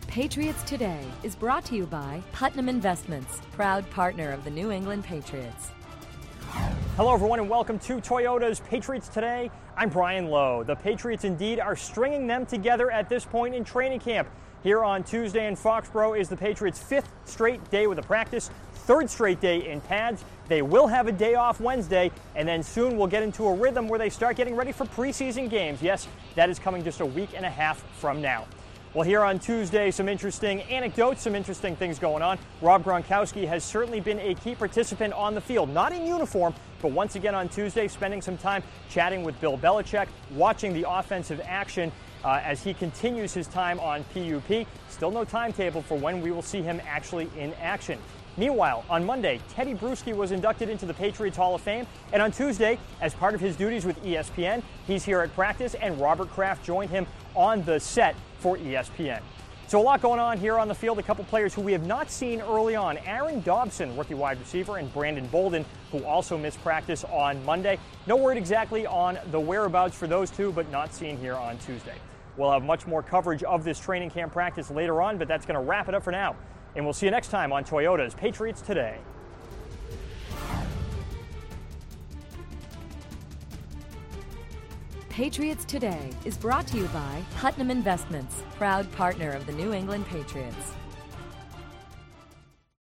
Patriots Today is brought to you by Putnam Investments, proud partner of the New England Patriots. Hello, everyone, and welcome to Toyota's Patriots Today. I'm Brian Lowe. The Patriots indeed are stringing them together at this point in training camp. Here on Tuesday in Foxborough is the Patriots' fifth straight day with a practice, third straight day in pads. They will have a day off Wednesday, and then soon we'll get into a rhythm where they start getting ready for preseason games. Yes, that is coming just a week and a half from now. Well, here on Tuesday, some interesting anecdotes, some interesting things going on. Rob Gronkowski has certainly been a key participant on the field, not in uniform, but once again on Tuesday, spending some time chatting with Bill Belichick, watching the offensive action as he continues his time on PUP. Still no timetable for when we will see him actually in action. Meanwhile, on Monday, Teddy Bruschi was inducted into the Patriots Hall of Fame, and on Tuesday, as part of his duties with ESPN, he's here at practice, and Robert Kraft joined him on the set for ESPN. So a lot going on here on the field. A couple players who we have not seen early on. Aaron Dobson, rookie wide receiver, and Brandon Bolden, who also missed practice on Monday. No word exactly on the whereabouts for those two, but not seen here on Tuesday. We'll have much more coverage of this training camp practice later on, but that's going to wrap it up for now. And we'll see you next time on Toyota's Patriots Today. Patriots Today is brought to you by Putnam Investments, proud partner of the New England Patriots.